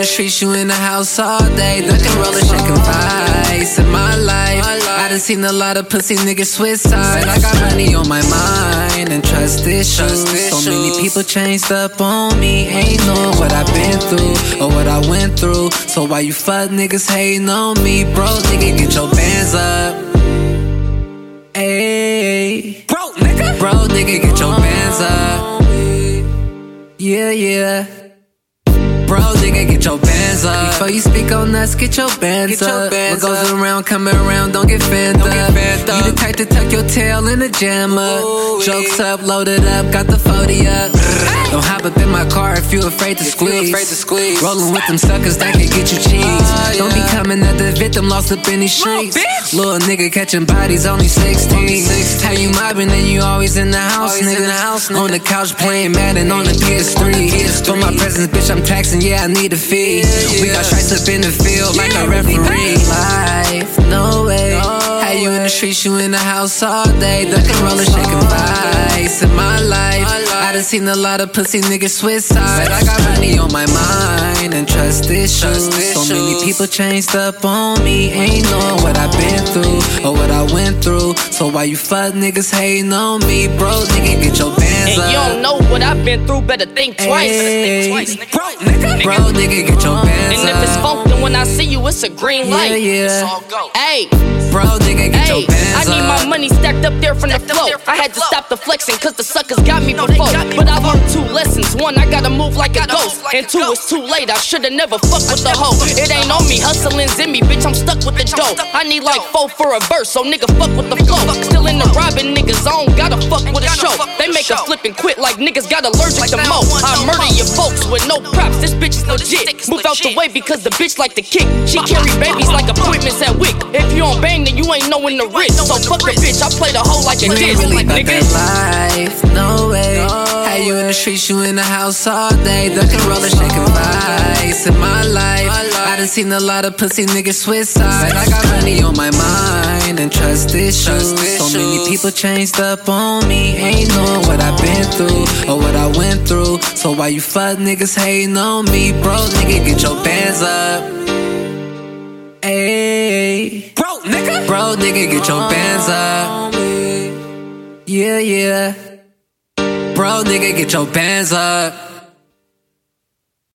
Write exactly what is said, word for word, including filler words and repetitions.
the streets, you in the house all day. Looking, rolling, shaking vibes in my life. I done seen a lot of pussy niggas switch sides. I got money on my mind and trust issues. So many people changed up on me. Ain't knowing what I've been through or what I went through. So why you fuck niggas hating on me? Bro, nigga, get your bands up. Ayy, bro, nigga, bro, nigga, get your bands up. Yeah, yeah. Bro, nigga, get your bands up. Before you speak on us, get your bands get up. Your bands what goes up. Around, coming around, don't get fanned don't up. Get up. You the type to tuck your tail in the jam up. Ooh, jokes yeah. up, loaded up, got the forty up. Hey. Don't hop up in my car if you afraid to if squeeze. Afraid to squeeze. Rolling with them suckers that can get you cheese. Uh, yeah. Don't be coming at the victim, lost up in these streets. Little nigga catching bodies, only sixteen. How you mobbing and you always in the house, always nigga. In the house, nigga. On the couch playing Madden on the P S three. For my presence, bitch, I'm taxing. Yeah, I need a fee. Yeah, yeah. We got stripes up in the field like yeah, a referee. Life, no way. No How you in the streets, you in the house all day. Looking, rolling, shaking vibes in my life. I done seen a lot of pussy niggas switch sides. I got money on my mind and trust issues. So many people changed up on me. Ain't knowing what I've been through or what I went through. So why you fuck niggas hating on me? Bro, nigga, get your bands and up. And you don't know what I've been through, better think twice. Ay, better think twice, bro, nigga. Bro, nigga, get your bands up. And if it's funk, then when I see you, it's a green light. Yeah, yeah. It's all go. Hey, bro, nigga, get Ay, your bands I need up. my money stacked up there from the flow. I had to stop the flexing, cause the suckers got me before. But I learned two lessons. One, I gotta move like a ghost. And two, it's too late. I shoulda never fucked with the hoe. It ain't on me, hustling's in me, bitch. I'm stuck with the dough. I need like four for a verse, so nigga fuck with the flow. Still in the robbing niggas zone, gotta fuck with a show. They make a flip and quit like niggas got allergic to mo. I murder your folks with no props. This bitch is legit. Move out the way because the bitch like to kick. She carry babies like appointments at Wick. If you don't bang, then you ain't knowing the rich. So fuck the bitch, I play the hoe like a kid. Really like nigga. Life, no way. How you in the streets, you in the house all day. Looking, rolling, shaking vibes in my life. I done seen a lot of pussy niggas switch sides. I got money on my mind and trust issues. So many people changed up on me. Ain't knowing what I've been through or what I went through. So why you fuck niggas hating on me? Bro, nigga, get your bands up. Ayy, bro, nigga. Bro, nigga, get your bands up. Yeah, yeah. Bro, nigga, get your bands up.